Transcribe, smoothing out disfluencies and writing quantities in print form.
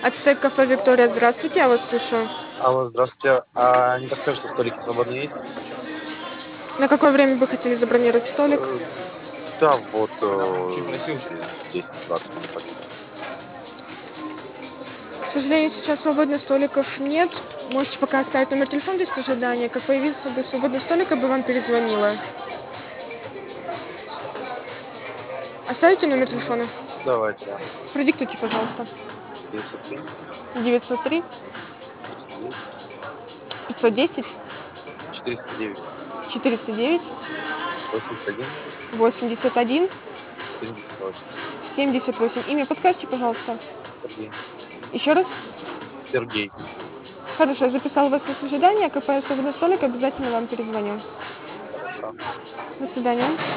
Ацтек кафе Виктория, здравствуйте, я вас слушаю. Алло, здравствуйте. А не подскажете, столики свободные есть? На какое время вы хотели забронировать столик? Э, Да, вот через 10-20 минут так. К сожалению, сейчас свободных столиков нет. Можете пока оставить номер телефона в листе ожидания. Как появился бы свободный столик, я бы вам перезвонила. Оставите номер телефона? Давайте, да. Продиктуйте, пожалуйста. 903, 903 409, 510 409, 409 81, 81 78. 78. Имя подскажите, пожалуйста. Сергей. Еще раз. Сергей. Хорошо, я записала вас на ожидание. Как появится свободный столик, обязательно вам перезвоню. Хорошо. До свидания.